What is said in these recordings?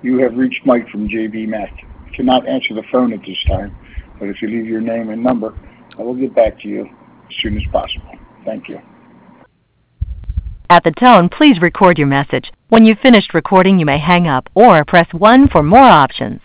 You have reached Mike from JB Mac. I cannot answer the phone at this time, but if you leave your name and number, I will get back to you as soon as possible. Thank you. At the tone, please record your message. When you've finished recording, you may hang up or press 1 for more options.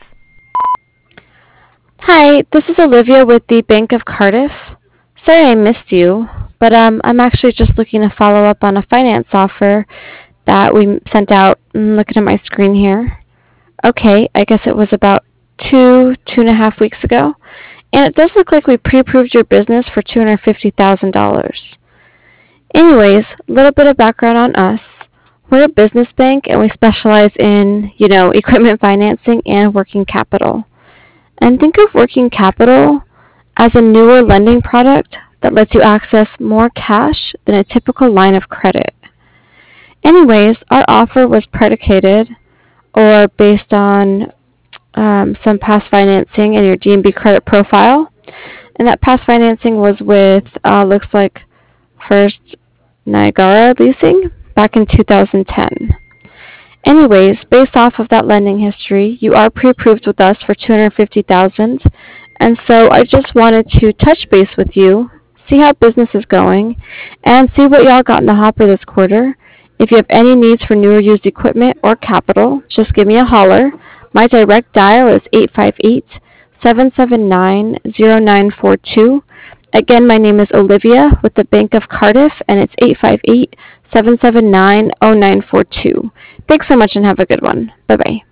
Hi, this is Olivia with the Bank of Cardiff. Sorry I missed you, but I'm actually just looking to follow up on a finance offer that we sent out. I'm looking at my screen here. Okay, I guess it was about two and a half weeks ago. And it does look like we pre-approved your business for $250,000. Anyways, a little bit of background on us. We're a business bank and we specialize in, equipment financing and working capital. And think of working capital as a newer lending product that lets you access more cash than a typical line of credit. Anyways, our offer was predicated or based on some past financing in your D&B credit profile. And that past financing was with, looks like, First Niagara Leasing back in 2010. Anyways, based off of that lending history, you are pre-approved with us for $250,000, and so I just wanted to touch base with you, see how business is going, and see what y'all got in the hopper this quarter. If you have any needs for new or used equipment or capital, just give me a holler. My direct dial is 858-779-0942. Again, my name is Olivia with the Bank of Cardiff, and it's 858-779-0942. Thanks so much and have a good one. Bye-bye.